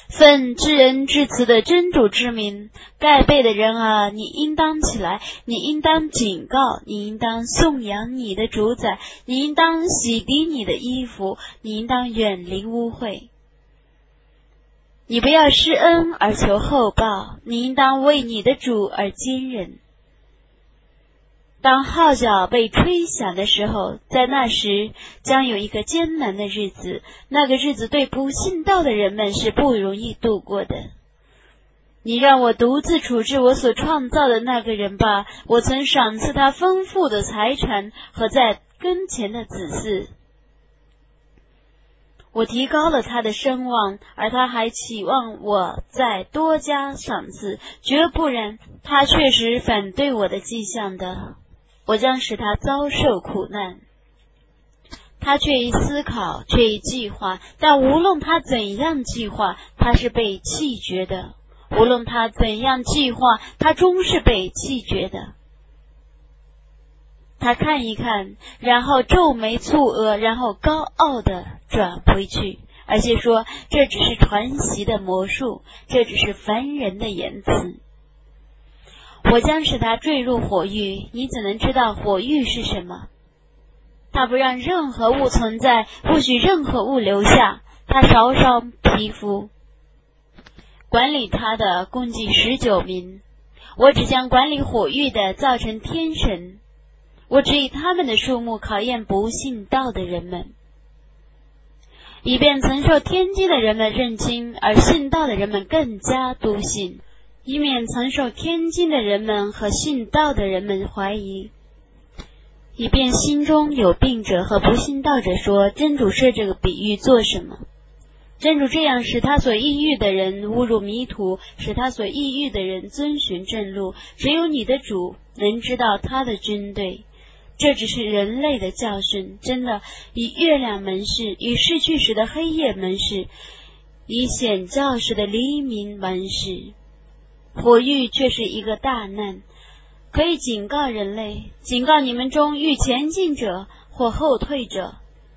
奉至恩至慈的真主之名，盖被的人啊，你应当起来，你应当警告，你应当颂扬你的主宰，你应当洗涤你的衣服，你应当远离污秽。你不要施恩而求厚报，你应当为你的主而坚忍。当号角被吹响的时候，在那时将有一个艰难的日子，那个日子对不信道的人们是不容易度过的。你让我独自处置我所创造的那个人吧，我曾赏赐他丰富的财产和在跟前的子嗣。我提高了他的声望，而他还期望我再多加赏赐，绝不然，他确实反对我的迹象的。我将使他遭受苦难。他却已思考，却已计划，但无论他怎样计划，他是被弃绝的。无论他怎样计划，他终是被弃绝的。他看一看，然后皱眉蹙额，然后高傲地转回去，而且说这只是传习的魔术，这只是凡人的言辞。我将使他坠入火狱，你怎能知道火狱是什么？他不让任何物存在，不许任何物留下，他烧伤皮肤。管理他的共计19名，我只将管理火狱的造成天神，我只以他们的数目考验不信道的人们，以便曾受天机的人们认清，而信道的人们更加笃信，以免曾受天经的人们和信道的人们怀疑，以便心中有病者和不信道者说，真主设这个比喻做什么？真主这样使他所抑郁的人误入迷途，使他所抑郁的人遵循正路，只有你的主能知道他的军队。这只是人类的教训，真的，以月亮门市，以逝去时的黑夜门市，以显教时的黎明门市。火狱却是一个大难，可以警告人类，警告你们中欲前进者或后退者。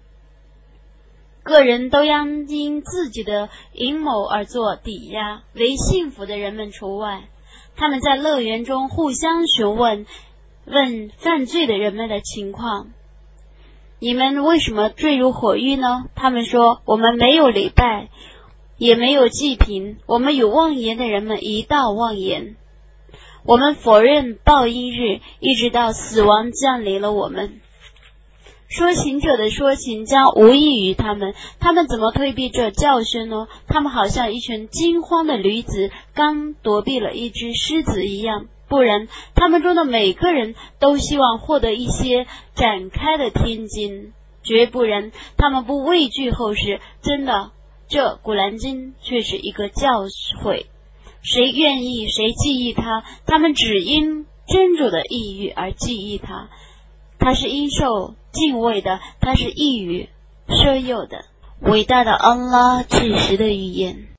个人都应因自己的阴谋而做抵押，唯幸福的人们除外。他们在乐园中互相询问犯罪的人们的情况。你们为什么坠入火狱呢？他们说，我们没有礼拜，也没有祭品，我们与妄言的人们一道妄言。我们否认报应日，一直到死亡降临了我们。说情者的说情将无益于他们，他们怎么退避这教训呢？他们好像一群惊慌的驴子刚躲避了一只狮子一样，不然他们中的每个人都希望获得一些展开的天经，绝不然他们不畏惧后世。真的，这古兰经却是一个教诲，谁愿意谁记忆它，他们只因真主的意欲而记忆它，它是应受敬畏的，它是易于摄诱的。伟大的安拉至实的语言。